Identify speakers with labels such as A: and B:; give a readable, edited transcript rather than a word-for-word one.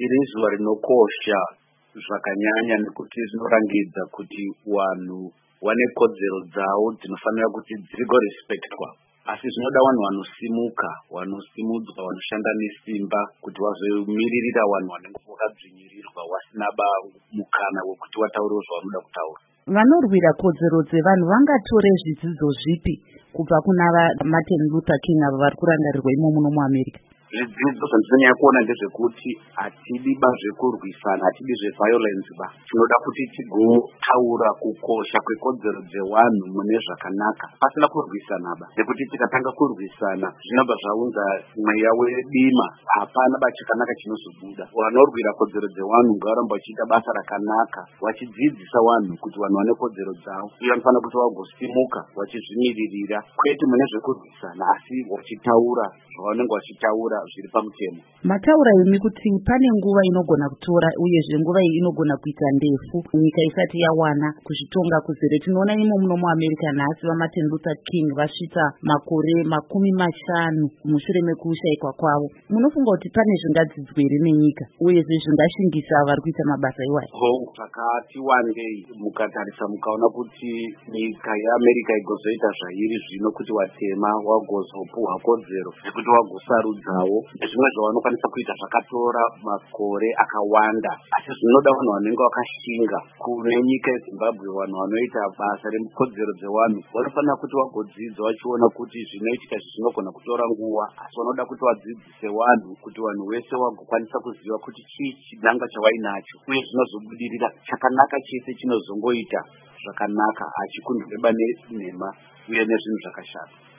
A: iri zuva rinokosha zvakanyanya nekuti rinorangidza kuti vanhu vane kodzero dzavo dzinofanira kuti dzigorespectwa. Asi zvinoda vanhu vanosimuka, vanosimudzwa, vanoshanda nesimba kuti vazomiririra vanhu vanenge vakadzvinyirirwa vasina mukana wekuti vataure zvavanoda kutaura.
B: Vanorwira kodzero dzevanhu vangatore zvidzidzo zvipi kubva kuna Martin Luther King avo vari kurangarirwa imomo muAmerica?
A: Zvidzidzo zvandinonyanya kuona ndezvekuti hatidi zvekurwisana, hatidi zveviolence ba. Tinoda kuti tigotaura kukosha kwekodzero dzevanhu mune zvakanaka pasina kurwisana ba. Nekuti tikatanga kurwisana zvinobva zvaunza mweya wedima, hapana chakanaka chinozobuda. Vanorwira kodzero dzevanhu ngavaramba vachiita basa rakanaka, vachidzidzisa vanhu kuti vanhu vane kodzero dzavo uye vanofanira kuti vagosimuka vachizvimiririra, kwete mune zvekurwisana asi vachitaura zvavanenge vachitaura zviri pamutemo.
B: Mataura imi kuti pane nguva inogona kutora uyezve nguva iyi inogona kuita ndefu nyika isati yawana kuzvitonga kuzere. Tinoona imo muno muAmerica nhasi Martin Luther King vasvika makore 50 mushure mekushayikwa kwavo. Munofunga kuti pane zvingadzidzwa here nenyika uyezve zvingashingisa vari kuita mabasa iwayo?
A: Zvakati wandei mukatarisa mukaona kuti nyika yeAmerica igozoita zvairi zvino kuti vatema vagozopuhwa kodzero nekuti vagosarudzawo zvimwe zvavanokwanisa kuita zvakatora makore akawanda, asi zvinoda vanhu vanenge vakashinga. Kune nyika yeZimbabwe vanhu vanoita basa rekodzero dzevanhu vanofanira kuti vagodzidza vachiona kuti zvinoitika zvinogona kutora nguva, asi vanoda kuti vadzidzise vanhu kuti vanhu vese vagokwanisa kuziva kuti chii chinangwa chavainacho uye zvinozobudirira chakanaka chese chinozongoita zvakanaka, hachikundureba nenhema uye nezvinhu zvakashata.